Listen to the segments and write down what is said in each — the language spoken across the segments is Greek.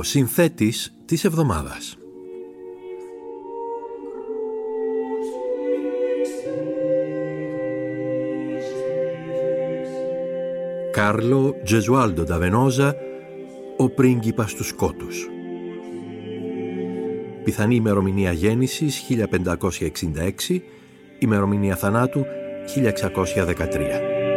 ο συνθέτης της εβδομάδας. Κάρλο Τζεζουάλντο ντα Βενόζα, ο πρίγκιπας του σκότους. Πιθανή ημερομηνία γέννησης 1566, ημερομηνία θανάτου 1613.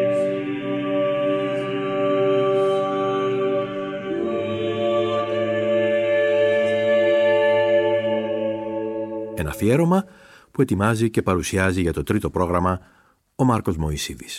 Ένα αφιέρωμα που ετοιμάζει και παρουσιάζει για το τρίτο πρόγραμμα ο Μάρκος Μωυσίδης.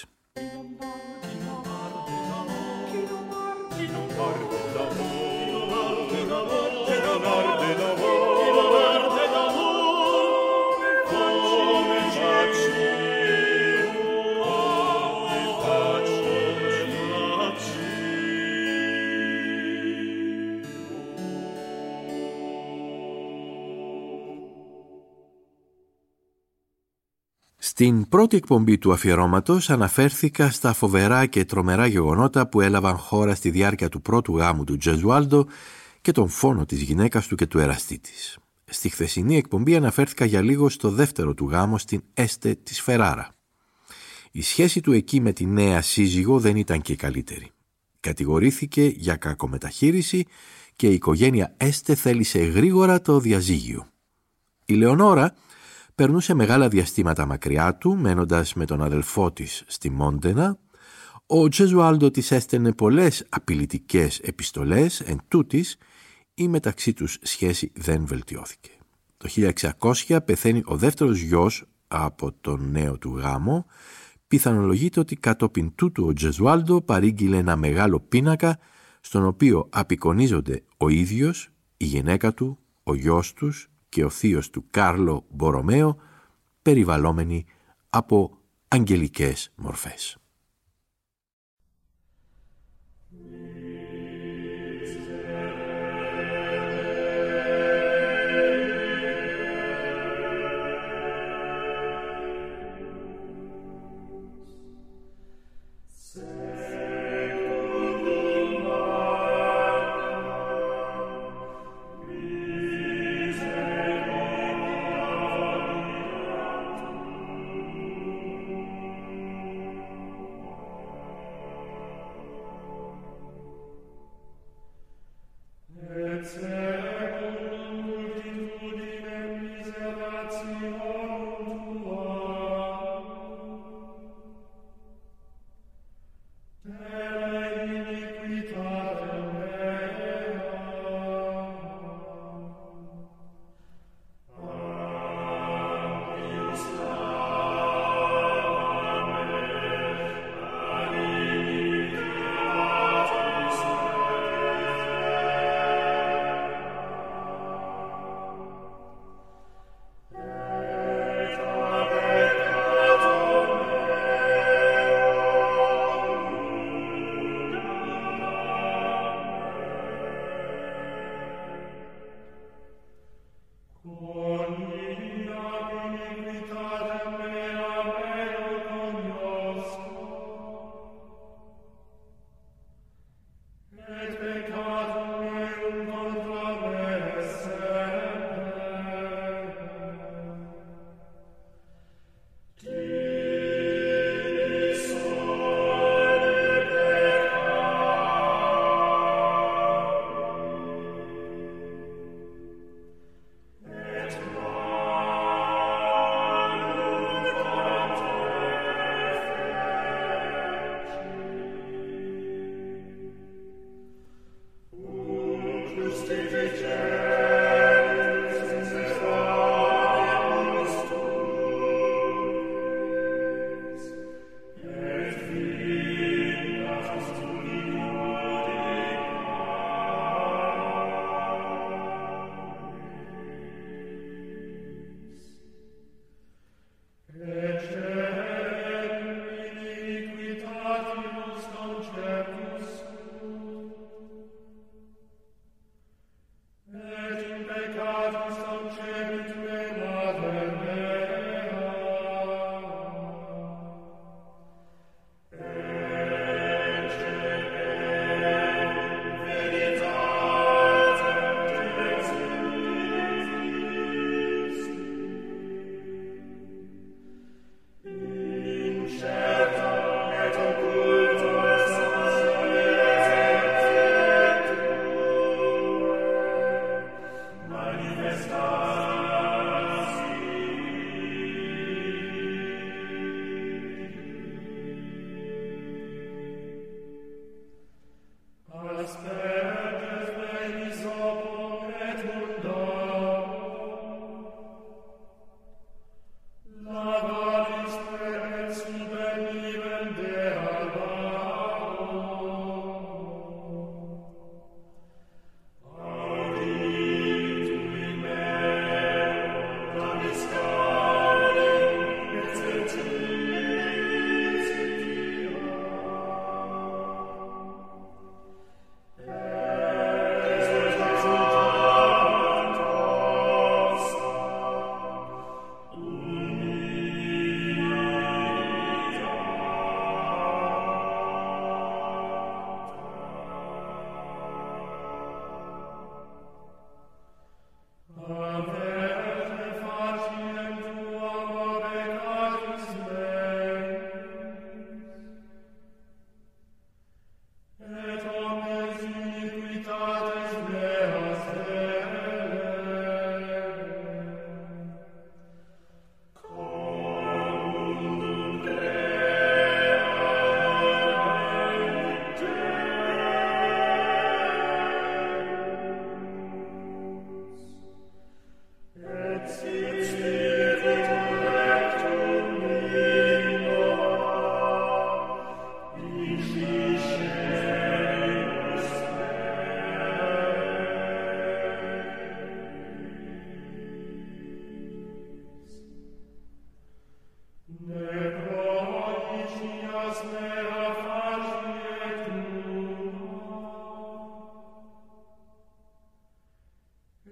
Στην πρώτη εκπομπή του αφιερώματος αναφέρθηκα στα φοβερά και τρομερά γεγονότα που έλαβαν χώρα στη διάρκεια του πρώτου γάμου του Τζεζουάλντο και τον φόνο της γυναίκας του και του εραστή της. Στη χθεσινή εκπομπή αναφέρθηκα για λίγο στο δεύτερο του γάμο στην Έστε της Φεράρα. Η σχέση του εκεί με τη νέα σύζυγο δεν ήταν και η καλύτερη. Κατηγορήθηκε για κακομεταχείριση και η οικογένεια Έστε θέλησε γρήγορα το διαζύγιο. Η Λεωνόρα περνούσε μεγάλα διαστήματα μακριά του, μένοντας με τον αδελφό της στη Μόντενα. Ο Τζεζουάλντο της έστελνε πολλές απειλητικές επιστολές, εν τούτης η μεταξύ τους σχέση δεν βελτιώθηκε. Το 1600 πεθαίνει ο δεύτερος γιος από τον νέο του γάμο. Πιθανολογείται ότι κατόπιν τούτου ο Τζεζουάλντο παρήγγειλε ένα μεγάλο πίνακα, στον οποίο απεικονίζονται ο ίδιος, η γυναίκα του, ο γιος τους και ο θείος του Κάρλο Μπορομαίο, περιβαλλόμενοι από αγγελικές μορφές.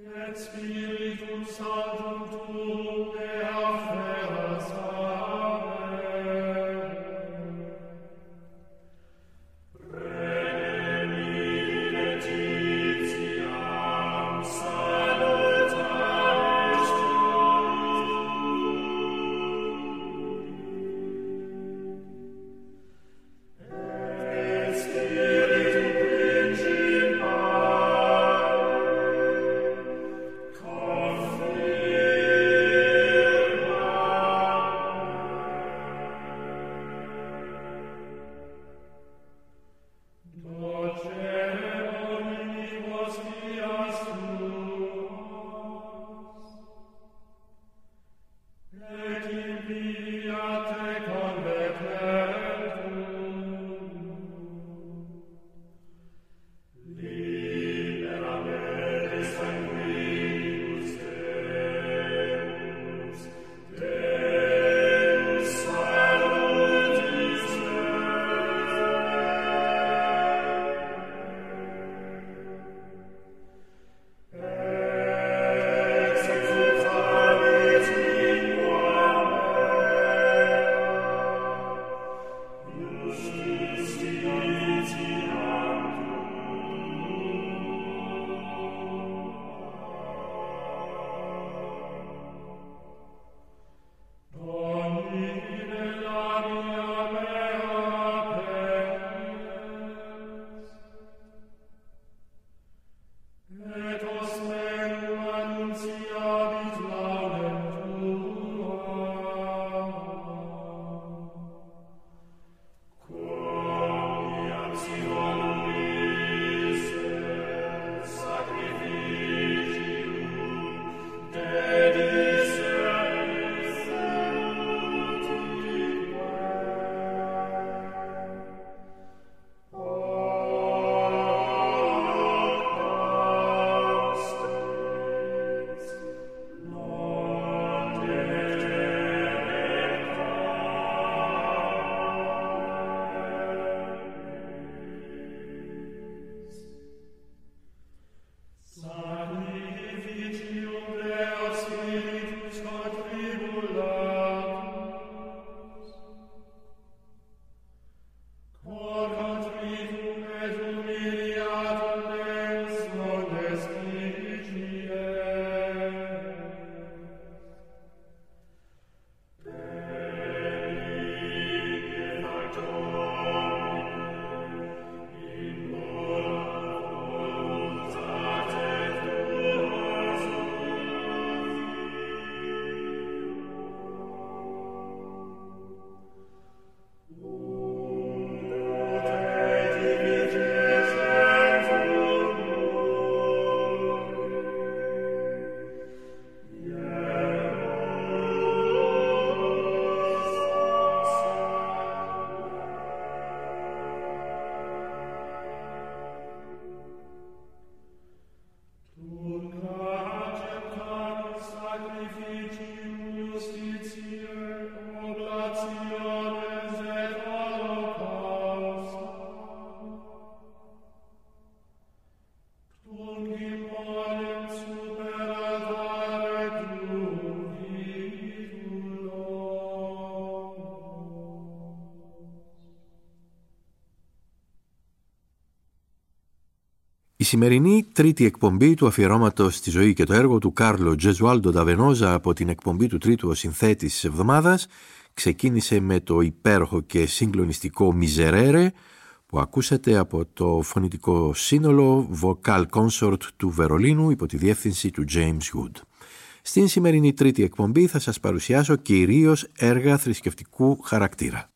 Η σημερινή τρίτη εκπομπή του αφιερώματος στη ζωή και το έργο του Κάρλο Τζεζουάλντο ντα Βενόζα από την εκπομπή του τρίτου ο συνθέτης της εβδομάδας ξεκίνησε με το υπέροχο και συγκλονιστικό Miserere που ακούσατε από το φωνητικό σύνολο Vocal Consort του Βερολίνου υπό τη διεύθυνση του James Wood. Στην σημερινή τρίτη εκπομπή θα σας παρουσιάσω κυρίως έργα θρησκευτικού χαρακτήρα.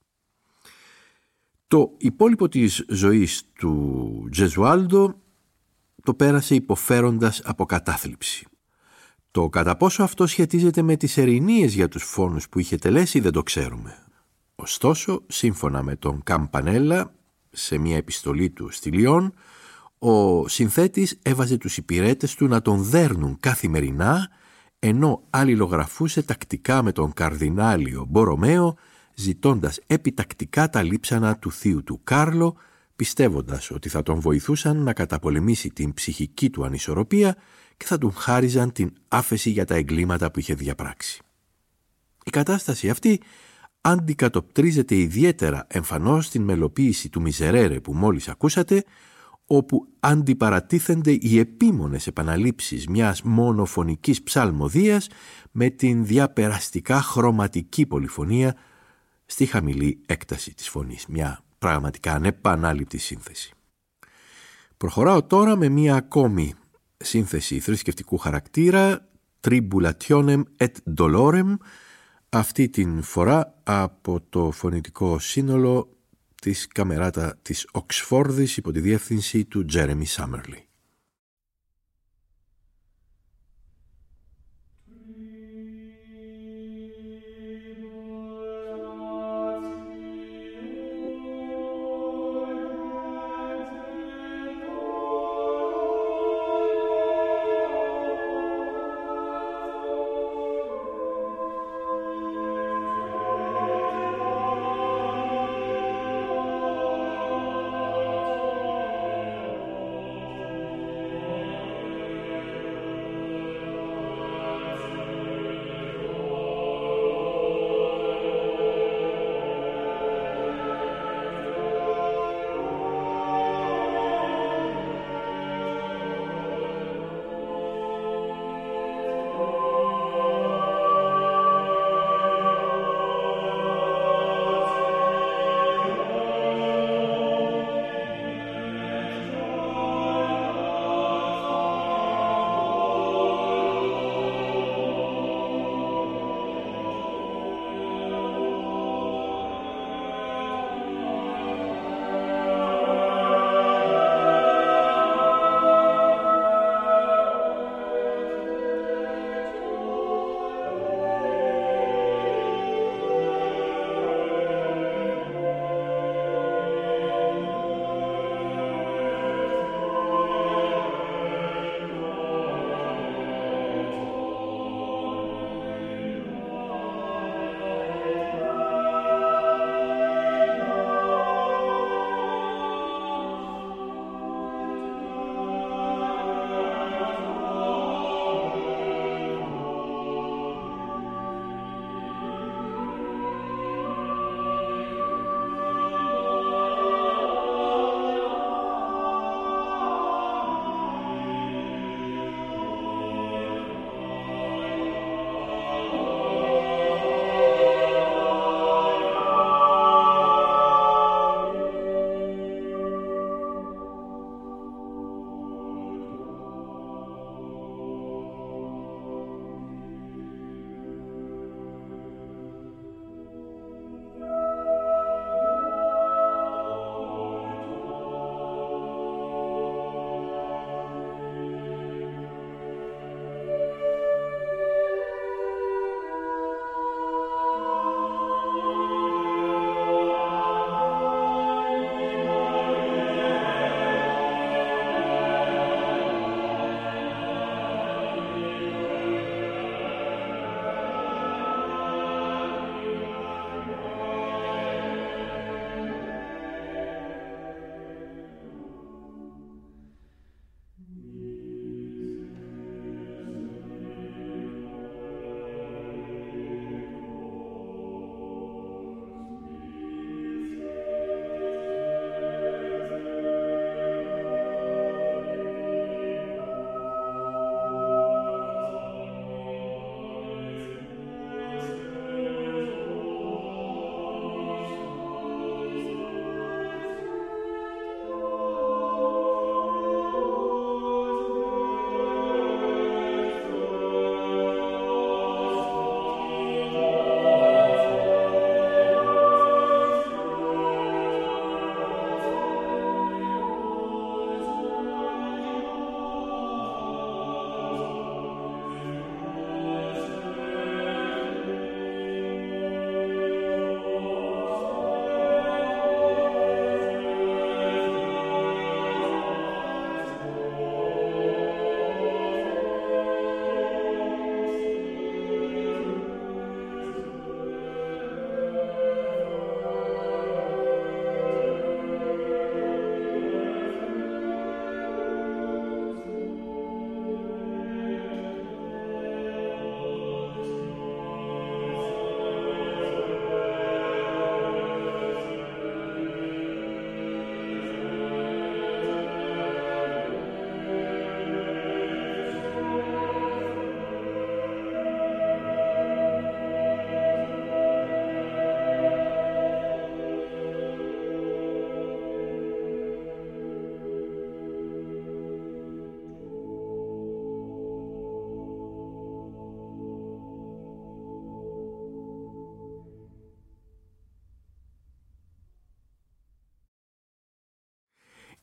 Το υπόλοιπο της ζωής του Τζεζουάλντο το πέρασε υποφέροντας από κατάθλιψη. Το κατά πόσο αυτό σχετίζεται με τις ερμηνείες για τους φόνους που είχε τελέσει δεν το ξέρουμε. Ωστόσο, σύμφωνα με τον Καμπανέλα, σε μια επιστολή του στη Λιόν, ο συνθέτης έβαζε τους υπηρέτες του να τον δέρνουν καθημερινά, ενώ αλληλογραφούσε τακτικά με τον καρδινάλιο Μπορωμαίο, ζητώντας επιτακτικά τα λείψανα του θείου του Κάρλο, πιστεύοντας ότι θα τον βοηθούσαν να καταπολεμήσει την ψυχική του ανισορροπία και θα του χάριζαν την άφεση για τα εγκλήματα που είχε διαπράξει. Η κατάσταση αυτή αντικατοπτρίζεται ιδιαίτερα εμφανώς στην μελοποίηση του Μιζερέρε που μόλις ακούσατε, όπου αντιπαρατίθενται οι επίμονες επαναλήψεις μιας μονοφωνικής ψαλμοδίας με την διαπεραστικά χρωματική πολυφωνία στη χαμηλή έκταση της φωνής. Μια πραγματικά ανεπανάληπτη σύνθεση. Προχωράω τώρα με μια ακόμη σύνθεση θρησκευτικού χαρακτήρα, Tribulationem et Dolorem, αυτή την φορά από το φωνητικό σύνολο της Καμεράτα της Οξφόρδης υπό τη διεύθυνση του Τζέρεμι Σάμερλι.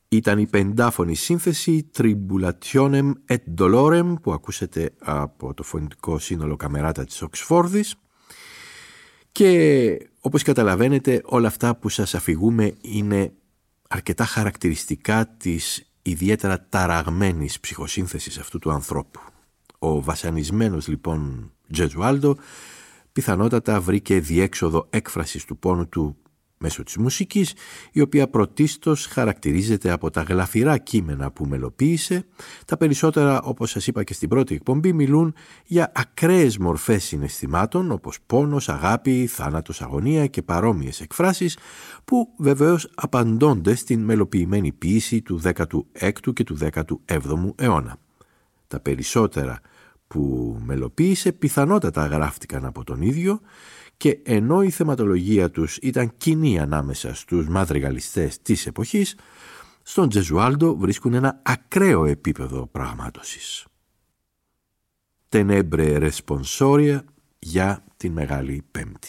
Ήταν η πεντάφωνη σύνθεση Tribulationem et Dolorem που ακούσατε από το φωνητικό σύνολο Καμεράτα της Οξφόρδης, και όπως καταλαβαίνετε όλα αυτά που σας αφηγούμε είναι αρκετά χαρακτηριστικά της ιδιαίτερα ταραγμένης ψυχοσύνθεσης αυτού του ανθρώπου. Ο βασανισμένος λοιπόν Τζεζουάλντο πιθανότατα βρήκε διέξοδο έκφρασης του πόνου του μέσω της μουσικής, η οποία πρωτίστως χαρακτηρίζεται από τα γλαφυρά κείμενα που μελοποίησε. Τα περισσότερα, όπως σας είπα και στην πρώτη εκπομπή, μιλούν για ακραίες μορφές συναισθημάτων όπως πόνος, αγάπη, θάνατος, αγωνία και παρόμοιες εκφράσεις, που βεβαίως απαντώνται στην μελοποιημένη ποίηση του 16ου και του 17ου αιώνα. Τα περισσότερα που μελοποίησε πιθανότατα γράφτηκαν από τον ίδιο, και ενώ η θεματολογία τους ήταν κοινή ανάμεσα στους μαδριγαλιστές της εποχής, στον Τζεζουάλντο βρίσκουν ένα ακραίο επίπεδο πραγμάτωσης. Tenebre responsoria για την Μεγάλη Πέμπτη.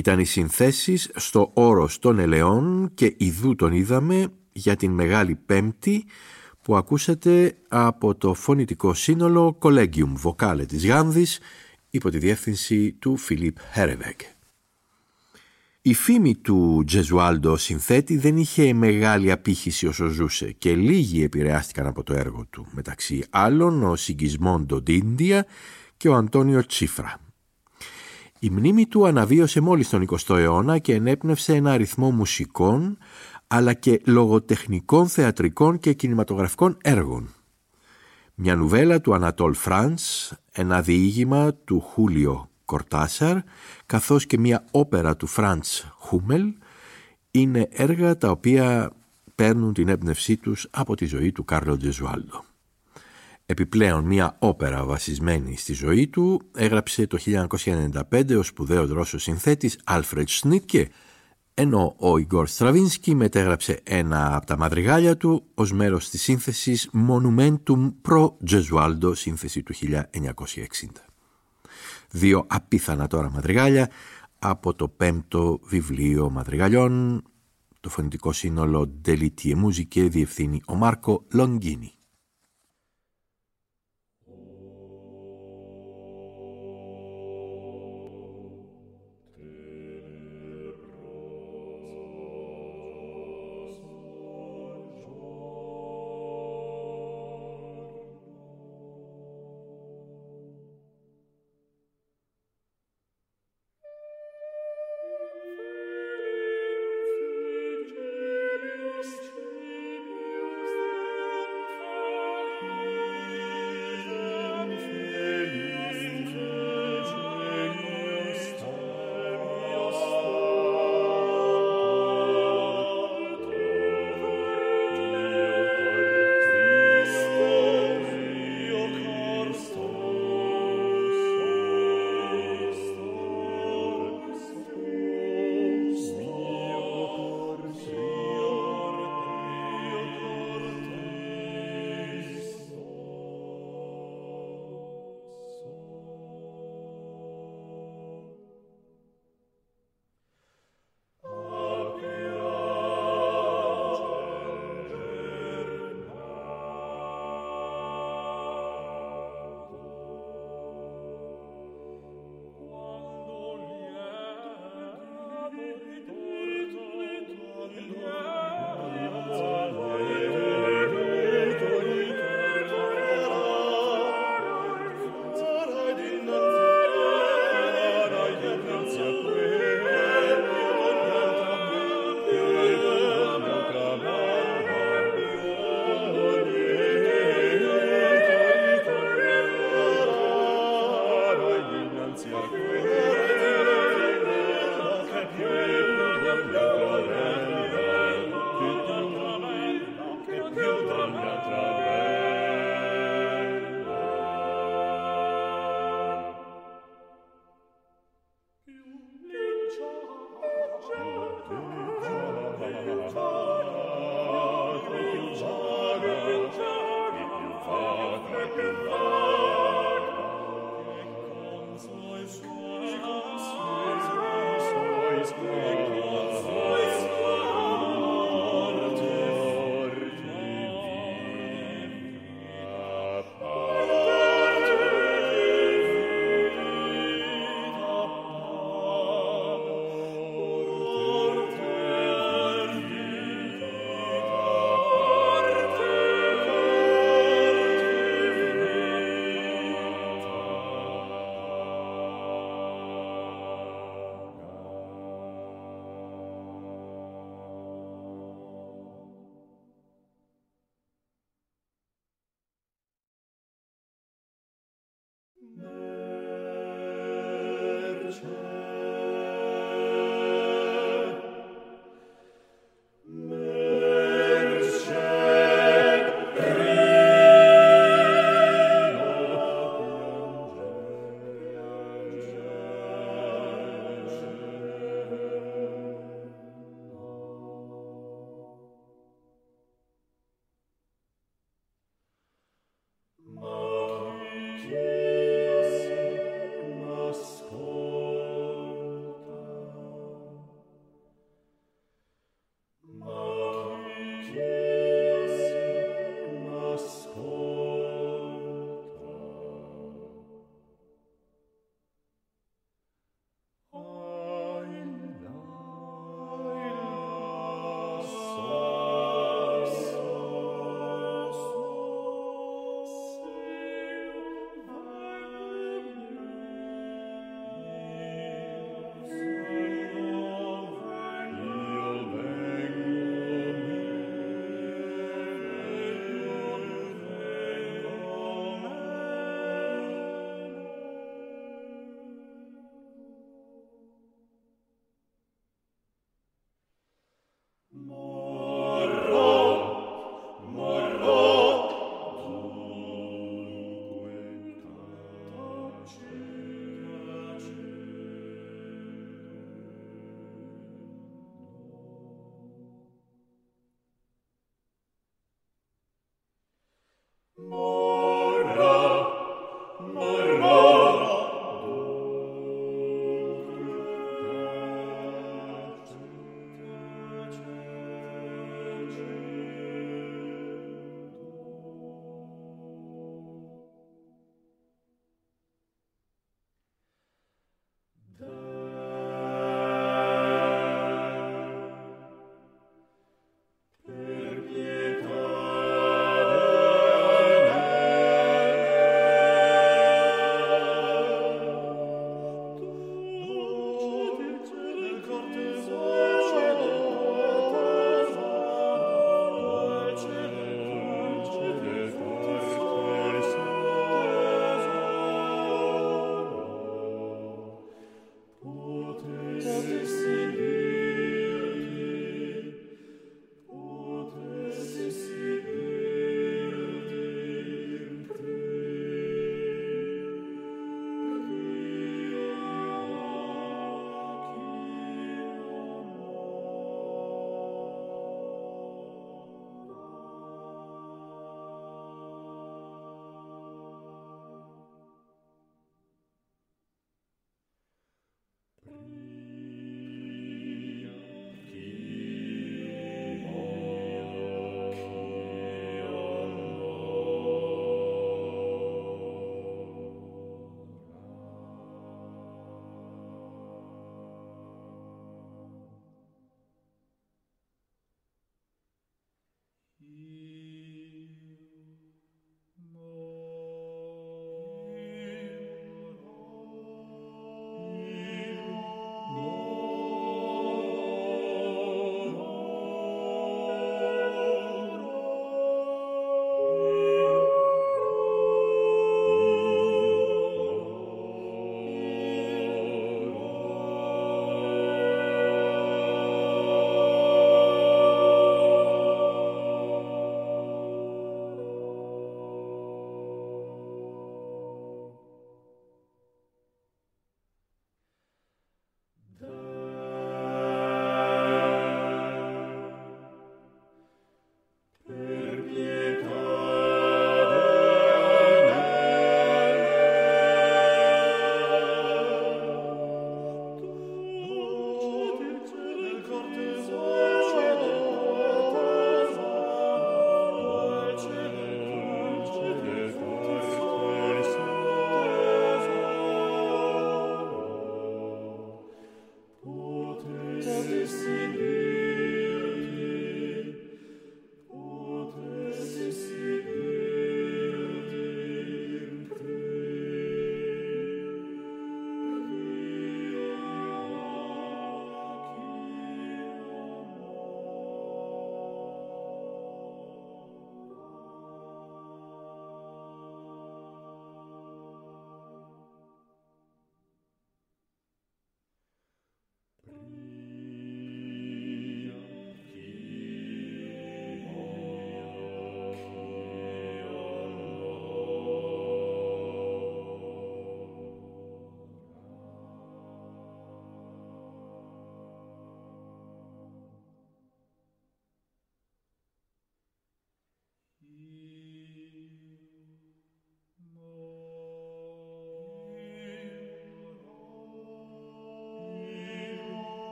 Ήταν οι συνθέσεις στο Όρος των Ελαιών και ιδού τον είδαμε για την Μεγάλη Πέμπτη που ακούσατε από το φωνητικό σύνολο Collegium Vocale της Γάνδης υπό τη διεύθυνση του Φιλίπ Χέρεβεγ. Η φήμη του Τζεζουάλντο συνθέτη δεν είχε μεγάλη απήχηση όσο ζούσε και λίγοι επηρεάστηκαν από το έργο του, μεταξύ άλλων ο Σιγκισμόντο Ντίντια και ο Αντώνιο Τσίφρα. Η μνήμη του αναβίωσε μόλις τον 20ο αιώνα και ενέπνευσε ένα αριθμό μουσικών αλλά και λογοτεχνικών, θεατρικών και κινηματογραφικών έργων. Μια νουβέλα του Ανατόλ Φραντς, ένα διήγημα του Χούλιο Κορτάσαρ, καθώς και μια όπερα του Φραντς Χούμελ, είναι έργα τα οποία παίρνουν την έμπνευσή τους από τη ζωή του Κάρλο Τζεζουάλντο. Επιπλέον, μια όπερα βασισμένη στη ζωή του έγραψε το 1995 ο σπουδαίος Ρώσος συνθέτης Άλφρεντ Σνίτκε, ενώ ο Ιγκόρ Στραβίνσκι μετέγραψε ένα από τα μαδριγάλια του ως μέρος της σύνθεσης Monumentum pro Gesualdo, σύνθεση του 1960. Δύο απίθανα τώρα μαδριγάλια από το 5ο βιβλίο μαδριγαλιών. Το φωνητικό σύνολο Delitie Musiche διευθύνει ο Μάρκο Λονγκίνι.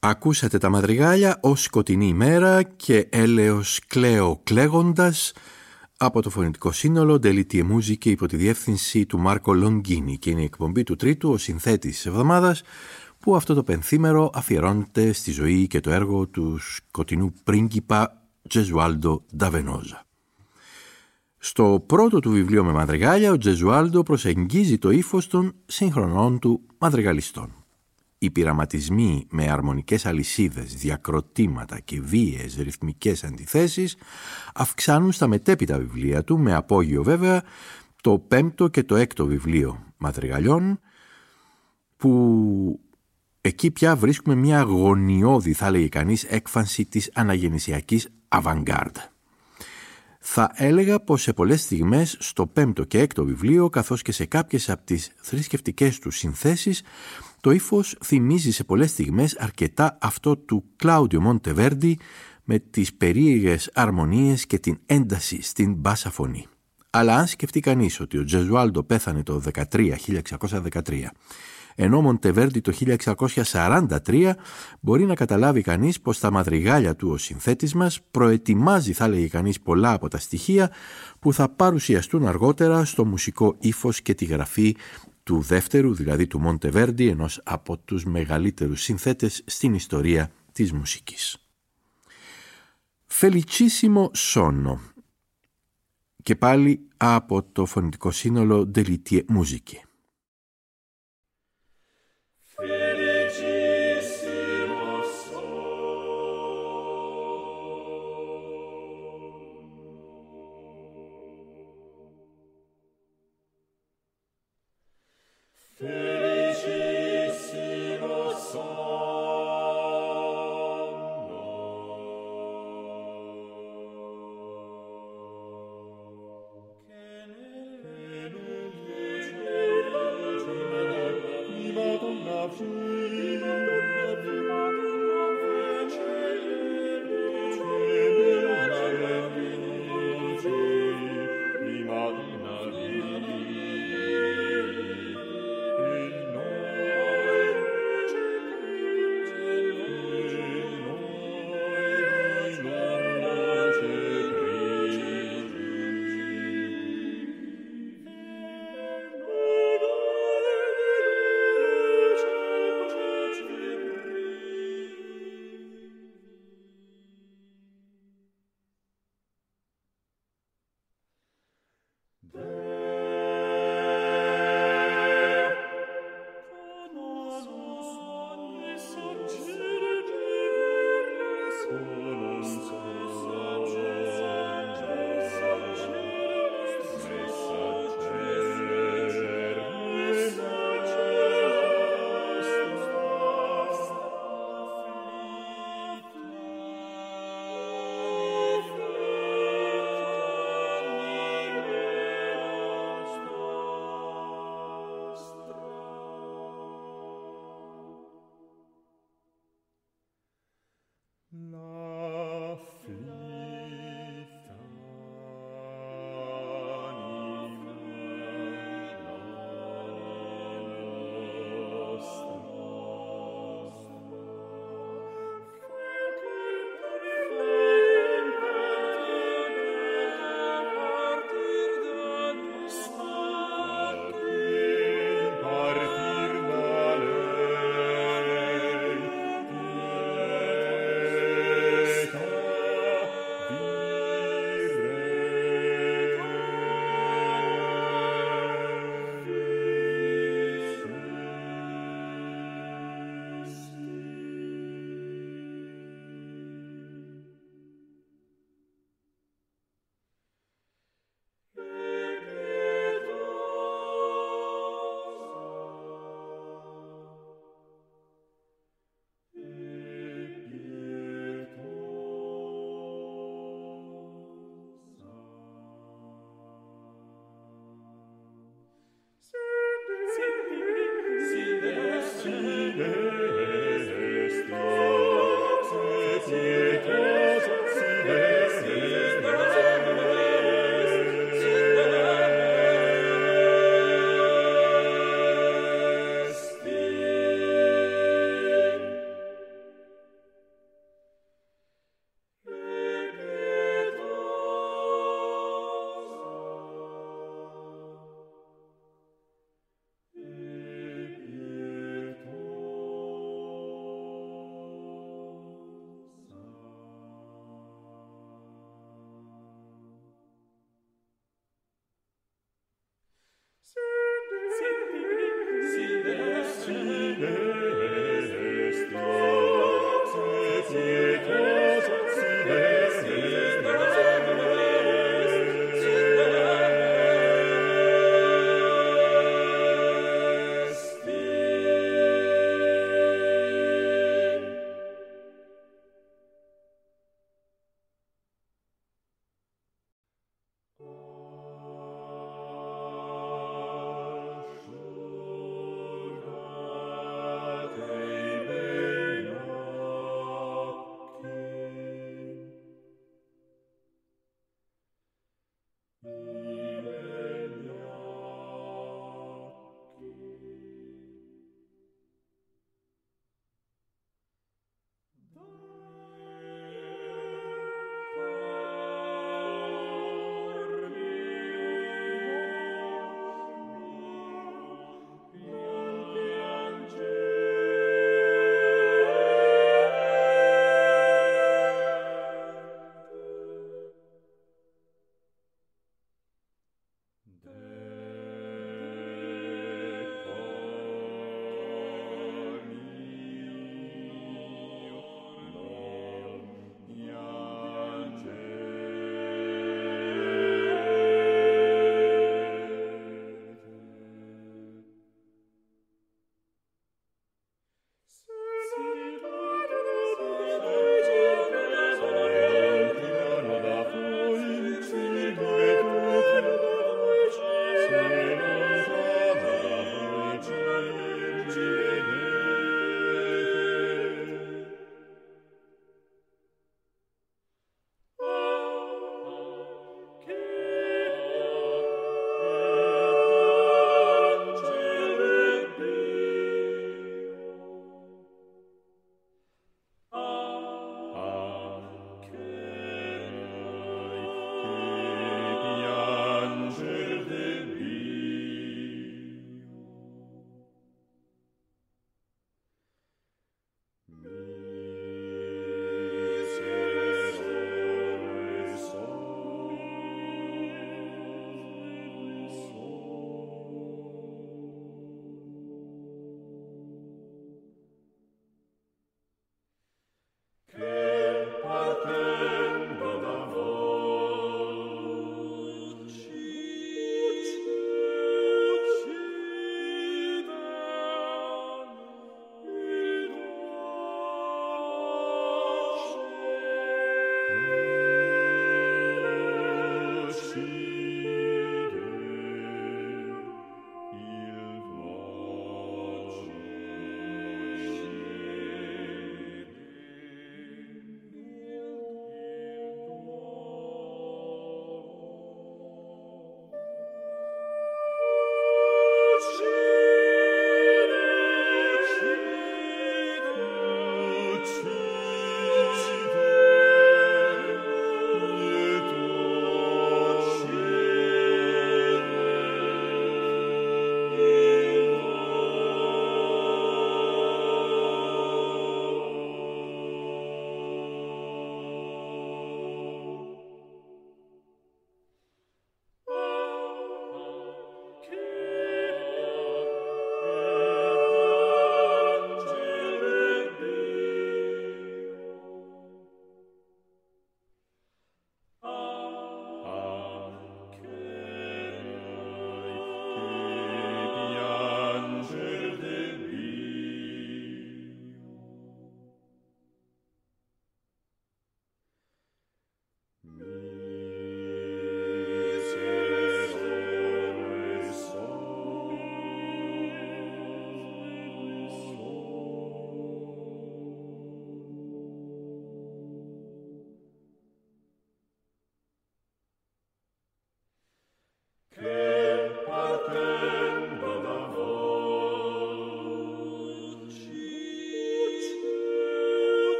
Ακούσατε τα μαδριγάλια «Ως σκοτεινή ημέρα» και «Έλεος κλαίω κλαίγοντας» από το φωνητικό σύνολο Delitie Musiche υπό τη διεύθυνση του Μάρκο Λονγκίνι, και είναι η εκπομπή του τρίτου, ο συνθέτης της εβδομάδας, που αυτό το πενθήμερο αφιερώνεται στη ζωή και το έργο του σκοτεινού πρίγκιπα Τζεζουάλντο ντα Βενόζα. Στο πρώτο του βιβλίο με μαδριγάλια, ο Τζεζουάλντο προσεγγίζει το ύφος των σύγχρονών του μαδριγαλιστών. Οι πειραματισμοί με αρμονικές αλυσίδες, διακροτήματα και βίαιες ρυθμικές αντιθέσεις αυξάνουν στα μετέπειτα βιβλία του, με απόγειο βέβαια το πέμπτο και το έκτο βιβλίο μαδριγαλιών, που εκεί πια βρίσκουμε μια αγωνιώδη, θα λέγει κανείς, έκφανση της αναγεννησιακής avant-garde. Θα έλεγα πως σε πολλές στιγμές στο πέμπτο και έκτο βιβλίο, καθώς και σε κάποιες από τις θρησκευτικές του συνθέσεις, το ύφος θυμίζει σε πολλές στιγμές αρκετά αυτό του Κλάουντιο Μοντεβέρντι, με τις περίεργες αρμονίες και την ένταση στην μπάσα φωνή. Αλλά αν σκεφτεί κανείς ότι ο Τζεζουάλντο πέθανε το 1613, ενώ ο Μοντεβέρντι το 1643, μπορεί να καταλάβει κανείς πως τα μαδριγάλια του ο συνθέτης μας προετοιμάζει, θα λέγει κανείς, πολλά από τα στοιχεία που θα παρουσιαστούν αργότερα στο μουσικό ύφος και τη γραφή του δεύτερου, δηλαδή του Μοντεβέρντι, ενός από τους μεγαλύτερους συνθέτες στην ιστορία της μουσικής. Felicissimo sonno, και πάλι από το φωνητικό σύνολο Delitie Musiche.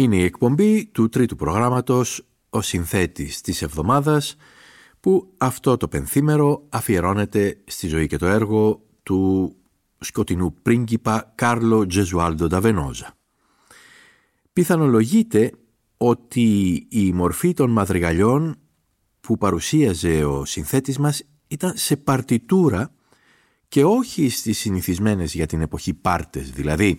Είναι η εκπομπή του τρίτου προγράμματος «Ο συνθέτης της εβδομάδας», που αυτό το πενθήμερο αφιερώνεται στη ζωή και το έργο του σκοτεινού πρίγκιπα Κάρλο Τζεζουάλντο ντα Βενόζα. Πιθανολογείται ότι η μορφή των μαδριγαλιών που παρουσίαζε ο συνθέτης μας ήταν σε παρτιτούρα και όχι στις συνηθισμένες για την εποχή πάρτες. Δηλαδή,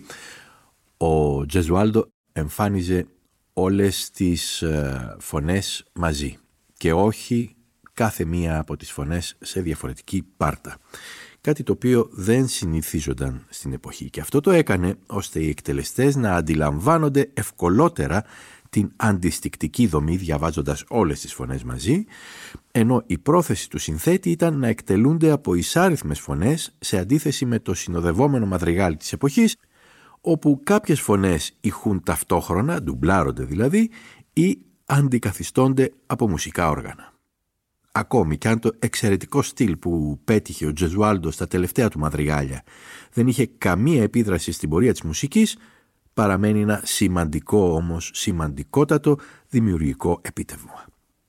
ο Τζεζουάλντο εμφάνιζε όλες τις φωνές μαζί και όχι κάθε μία από τις φωνές σε διαφορετική πάρτα. Κάτι το οποίο δεν συνηθίζονταν στην εποχή. Και αυτό το έκανε ώστε οι εκτελεστές να αντιλαμβάνονται ευκολότερα την αντιστικτική δομή διαβάζοντας όλες τις φωνές μαζί, ενώ η πρόθεση του συνθέτη ήταν να εκτελούνται από εισάριθμες φωνές σε αντίθεση με το συνοδευόμενο μαδριγάλι της εποχής, όπου κάποιες φωνές ηχούν ταυτόχρονα, ντουμπλάρονται δηλαδή, ή αντικαθιστώνται από μουσικά όργανα. Ακόμη και αν το εξαιρετικό στυλ που πέτυχε ο Τζεζουάλντο στα τελευταία του μαδριγάλια δεν είχε καμία επίδραση στην πορεία της μουσικής, παραμένει ένα σημαντικό όμως, σημαντικότατο δημιουργικό επίτευγμα.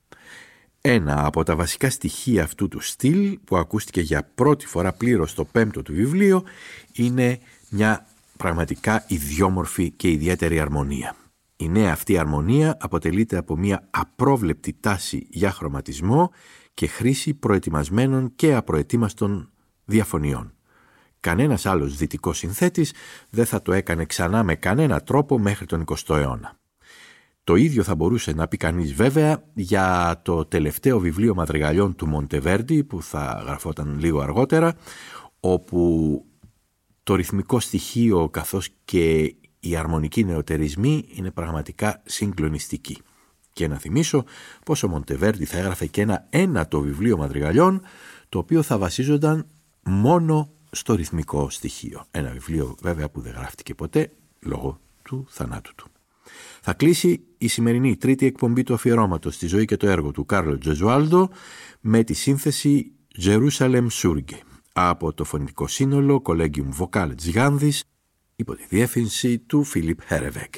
Ένα από τα βασικά στοιχεία αυτού του στυλ που ακούστηκε για πρώτη φορά πλήρως στο 5ο του βιβλίο είναι μια πραγματικά ιδιόμορφη και ιδιαίτερη αρμονία. Η νέα αυτή αρμονία αποτελείται από μια απρόβλεπτη τάση για χρωματισμό και χρήση προετοιμασμένων και απροετοίμαστων διαφωνιών. Κανένας άλλος δυτικός συνθέτης δεν θα το έκανε ξανά με κανένα τρόπο μέχρι τον 20ο αιώνα. Το ίδιο θα μπορούσε να πει κανείς βέβαια για το τελευταίο βιβλίο μαδριγαλιών του Μοντεβέρντι που θα γραφόταν λίγο αργότερα, όπου το ρυθμικό στοιχείο καθώς και οι αρμονικοί νεοτερισμοί είναι πραγματικά συγκλονιστικοί. Και να θυμίσω πως ο Μοντεβέρντι θα έγραφε και ένα ένατο βιβλίο μαδριγαλιών, το οποίο θα βασίζονταν μόνο στο ρυθμικό στοιχείο. Ένα βιβλίο βέβαια που δεν γράφτηκε ποτέ λόγω του θανάτου του. Θα κλείσει η σημερινή τρίτη εκπομπή του αφιερώματος στη ζωή και το έργο του Κάρλο Τζεζουάλντο με τη σύνθεση Jerusalem Surge από το φωνητικό σύνολο Collegium Vocale της Γάνδης υπό τη διεύθυνση του Φίλιπ Χέρεβεκ.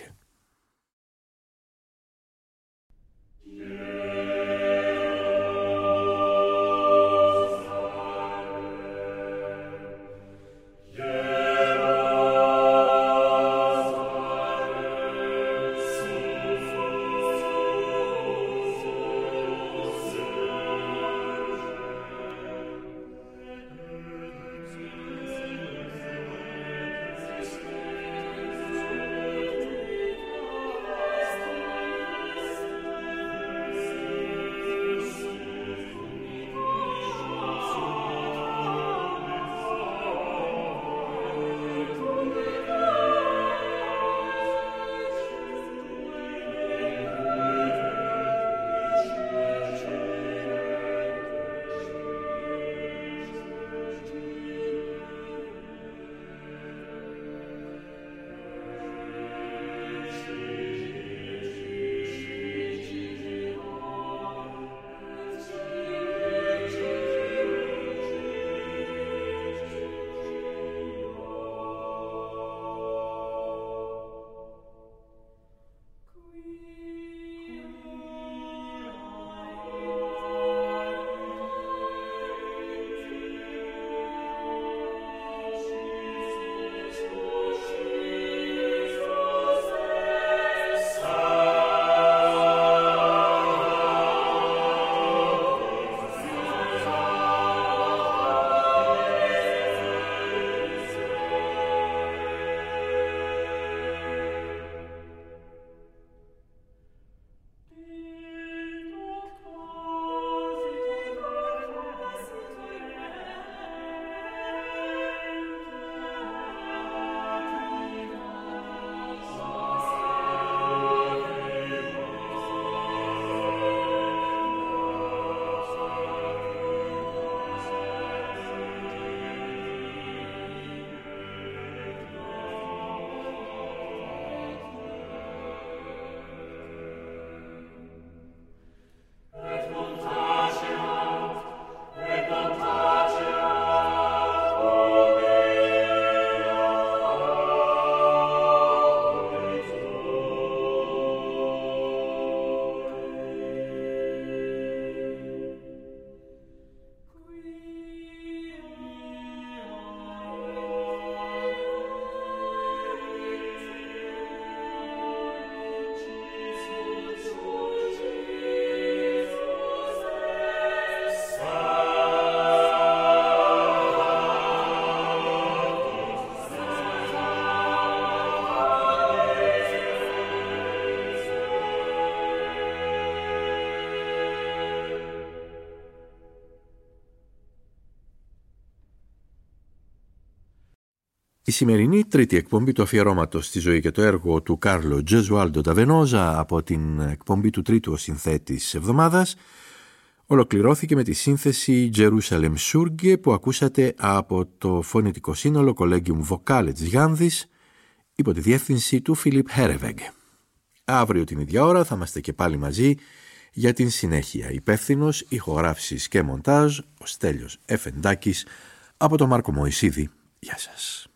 Η σημερινή τρίτη εκπομπή του αφιερώματος στη ζωή και το έργο του Κάρλο Τζεζουάλντο ντα Βενόζα από την εκπομπή του τρίτου ο συνθέτης εβδομάδας ολοκληρώθηκε με τη σύνθεση Jerusalem Surge που ακούσατε από το φωνητικό σύνολο Collegium Vocale της Γιάνδης υπό τη διεύθυνση του Φίλιπ Χέρεβεγγ. Αύριο την ίδια ώρα θα είμαστε και πάλι μαζί για την συνέχεια. Υπεύθυνος ηχογράφησης και μοντάζ ο Στέλιος Εφεντάκης από τον Μάρκο Μωυσίδη. Γεια σας.